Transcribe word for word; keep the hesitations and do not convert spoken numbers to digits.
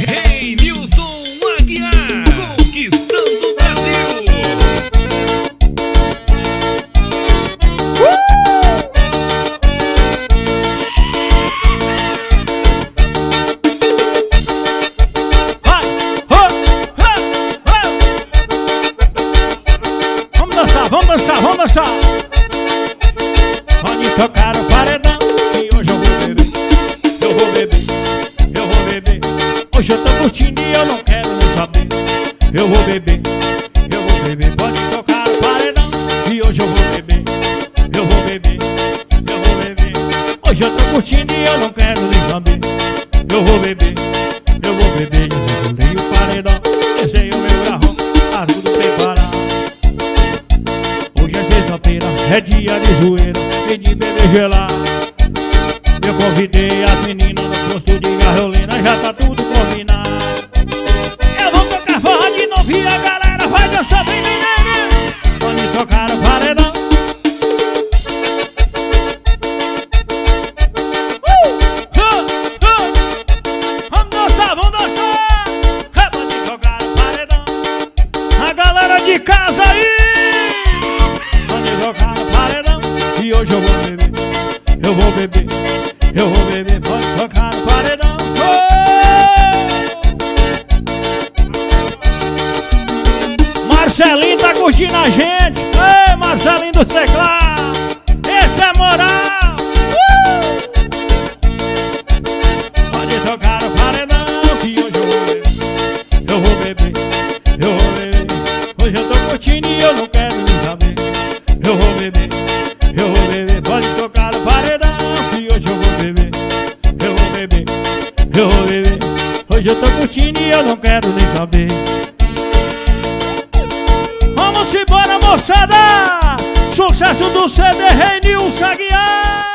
Rei Nilson Aguiar, conquistando o Brasil. Vai, ho, ho, ho. Vamos dançar, vamos dançar, vamos dançar. Pode tocar o paredão e hoje eu vou beber, eu vou beber, eu vou beber. Hoje eu tô curtindo e eu não quero nem saber. Eu vou beber, eu vou beber. Pode tocar o paredão e hoje eu vou beber, eu vou beber, eu vou beber. Hoje eu tô curtindo e eu não quero nem saber. Eu vou beber, eu vou beber. Eu pulei o paredão, descei o meu garrão, tá tudo preparado. Hoje é sexta-feira, é dia de zoeira e de beber gelado. Eu convidei as meninas no posto de gasolina, já tá tudo combinado. Eu vou tocar forró de novo e a galera vai dançar bem, bem, bem, bem. Pode tocar o paredão. Uh, uh, uh. Vamos dançar, vamos dançar. É, pode tocar o paredão. A galera de casa aí. Pode tocar o paredão. E hoje eu vou beber, eu vou beber, eu vou beber. Pode tocar o paredão. Oh! Marcelinho tá curtindo a gente. Ei, Marcelinho do teclado, esse é moral. Uh! Pode tocar o paredão que hoje eu vou beber, eu vou beber, eu vou beber. Hoje eu tô curtindo e eu não quero nem saber. Eu vou beber, eu vou beber. Pode tocar o paredão que hoje eu vou beber, eu vou beber, eu vou beber. Hoje eu tô curtindo e eu não quero nem saber. Vamos embora, moçada! Sucesso do C D Rei Nilson Aguiar.